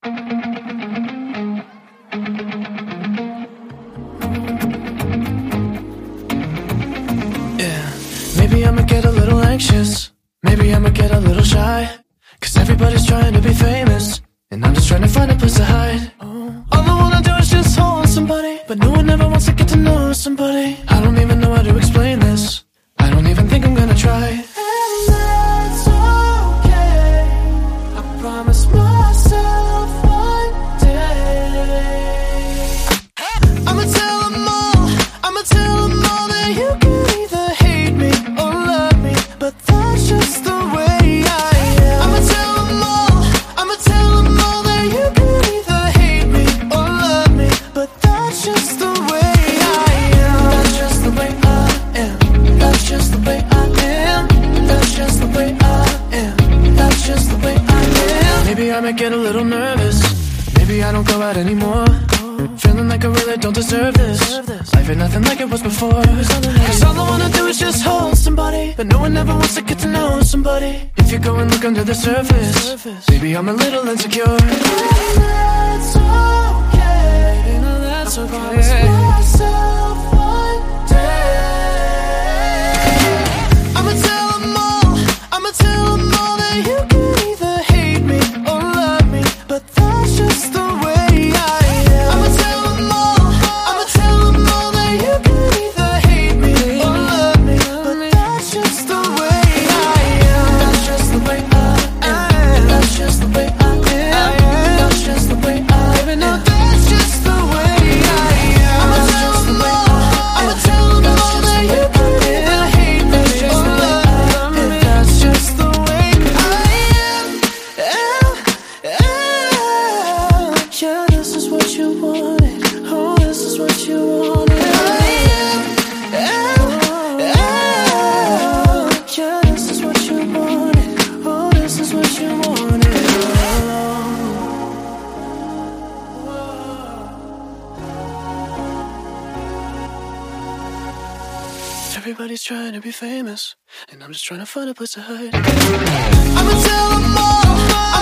Yeah, maybe I'ma get a little anxious. Maybe I'ma get a little shy. Cause everybody's trying to be famous, and I'm just trying to find a place to hide. All I wanna do is just hold somebody, but no one ever wants to get to know somebody. I don't even know how to explain this. I don't even think I'm gonna try. And that's okay. I promise myself one day I'ma tell them all that you can either hate me or love me, but that's just the way I am. I'ma tell them all that you can either hate me or love me, but that's just the way I am. That's just the way I am. That's just the way I am. That's just the way I am. That's just the way I am. Maybe I might get a little nervous. Maybe I don't go out anymore. Feeling like I really don't deserve this. Life ain't nothing like it was before. Cause all I wanna do is just hold somebody, but no one ever wants to get to know somebody. If you go and look under the surface, maybe I'm a little insecure. And that's okay. You know that's okay. I promise myself one day I'ma tell them all that you can either hate me or love me, but that's just the way I am. I'ma tell them all that you can either hate me or love me, but that's just the way I am. That's just the way I am. That's just the way I am. That's just the way I am. No, that's just the way I am. I'ma tell them all that you can either hate me or love me, that's just the way I am. Yeah, this is what you wanted. Oh, this is what you wanted. Yeah, this is what you wanted. Oh, this is what you wanted. Everybody's trying to be famous, and I'm just trying to find a place to hide. I'ma tell them all